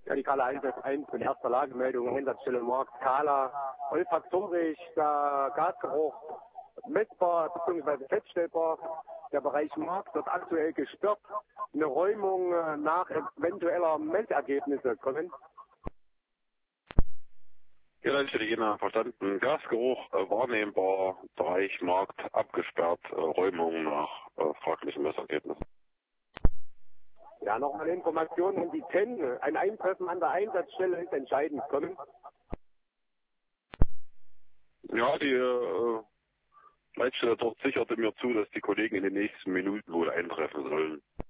Radikale Einsatz 1 mit erster Lagemeldung, Einsatzstelle Markt Kala, olfaktorisch, der Gasgeruch messbar bzw. feststellbar. Der Bereich Markt wird aktuell gesperrt. Eine Räumung nach eventueller Messergebnisse kommen. Ja, dann steht Ihnen verstanden. Gasgeruch wahrnehmbar, Bereich Markt abgesperrt, Räumung nach fraglichen Messergebnissen. Ja, nochmal Informationen an die TEN. Ein Eintreffen an der Einsatzstelle ist entscheidend. Kommen. Ja, die Leitstelle dort sicherte mir zu, dass die Kollegen in den nächsten Minuten wohl eintreffen sollen.